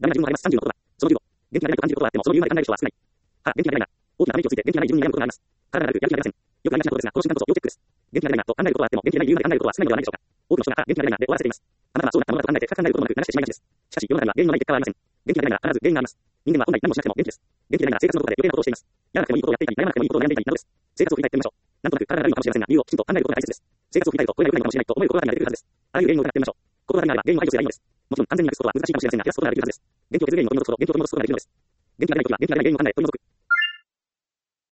ダメな自分もあります。36は、その15、元気がないと感じることはあっても、その理由まで考える人は少ない。は、元気がないな。大きなため息をついて元気がない自分に悩むことがあります。体が悪く、やる気がありません。よくありがちなことですが、この瞬間こそ要チェックです。元気がないなと考えることはあっても、元気がない理由まで考えることは少ないのではないでしょうか。多くの人が、元気がないなで終わらせています。あなたはそうだったものだと考えて深く考えることもなく流してしまいがちです。しかし、世の中には原因のない結果はありません。元気がないなら必ず原因があります。人間は本来何もしなくても元気です。元気がないなら生活のどこかで余計なことをしています。やらなくてもいいことをやっていたり、やらなくてもいいことを悩んでいたりなどです。生活を振り返ってみましょう。なんとなく体が悪いのかもしれませんが、理由をきちんと考えることが大切です。生活を振り返ると、これが良くないのかもしれないと思える心がけが出てくるはずです。あらゆる原因を疑ってみましょう。心がけがあれば原因を排除すればいいのです。もちろん完全になくすことは難しいかもしれませんが、減らすことができるはずです。元気を削る原因を取り除くこと、元気を取り戻すことができるのです。元気がないときは元気がない原因を考え取り除く。